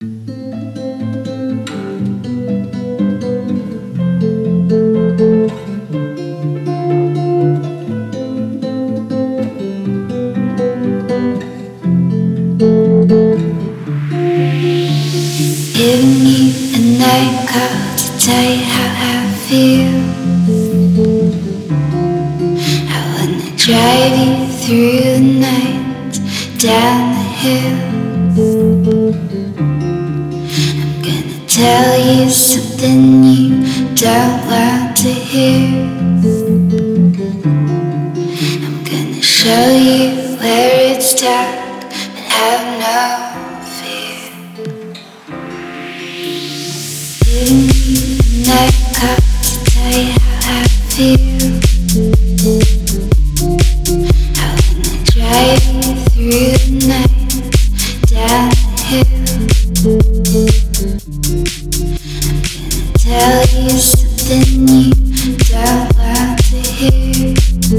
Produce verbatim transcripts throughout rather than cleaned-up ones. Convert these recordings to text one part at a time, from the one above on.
Giving you a night call to tell you how I feel. I wanna drive you through the night, down the hill. I'm gonna tell you something you don't want to hear. I'm gonna show you where it's dark, but have no fear. Giving you a night call to tell you how I feel. I wanna drive you through the night, down the hill. I'm gonna tell you something you don't want to hear.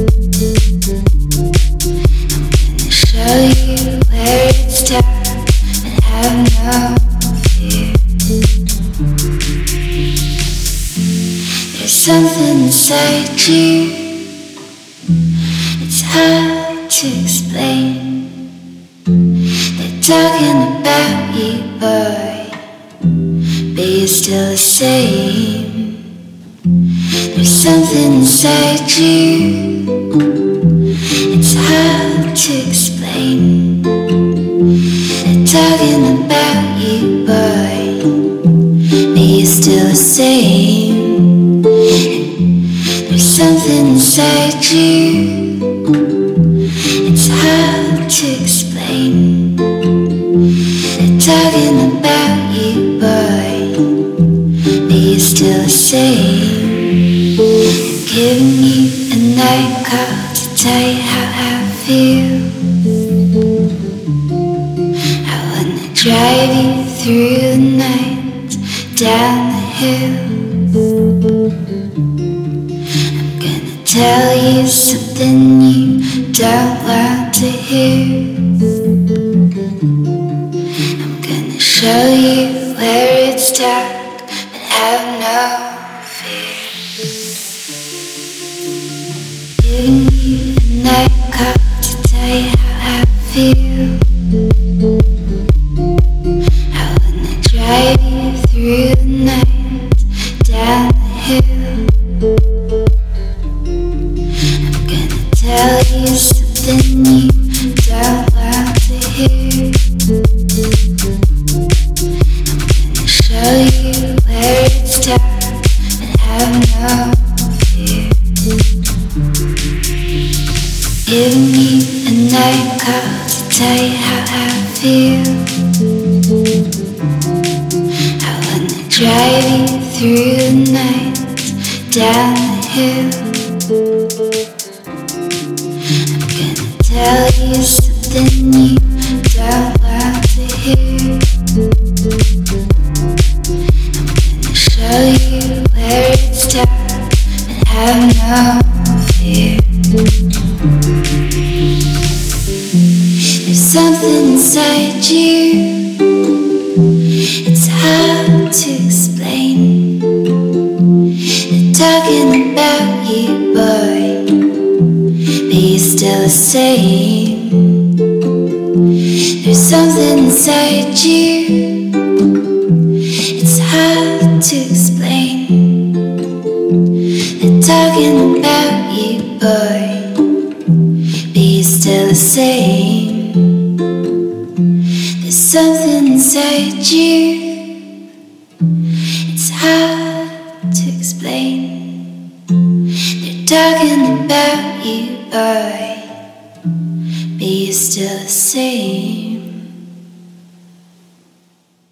I'm gonna show you where it's dark and have no fear. There's something inside you, it's hard to explain. They're talking about you, boy, but you're still the same. There's something inside you, it's hard to explain. They're talking about you, boy, but you're still the same. There's something inside you, it's hard to explain. They're talking about you, boy, but you're still the same. I'm giving you a night call to tell you how I feel. I wanna drive you through the night, down the hill. I'm gonna tell you something you don't want to hear. I'm gonna show you where it's dark, but have no fear. Giving you a night call to tell you how I feel. I wanna drive you through the night, down the hill. I'm gonna tell you something you don't want to hear. I'm gonna show you where it's dark and have no fear. Giving you a night call to tell you how I feel. I wanna drive you through the night, down the hill. I'm gonna tell you something you don't want to hear. I'm gonna show you where it's dark and have no fear. There's something inside you, it's hard to explain. They're talking about you, boy, but you're still the same. There's something inside you, it's hard to explain. They're talking about you, boy, but you're still the same. There's something inside you, it's hard to explain. They're talking about you, boy, but you're still the same.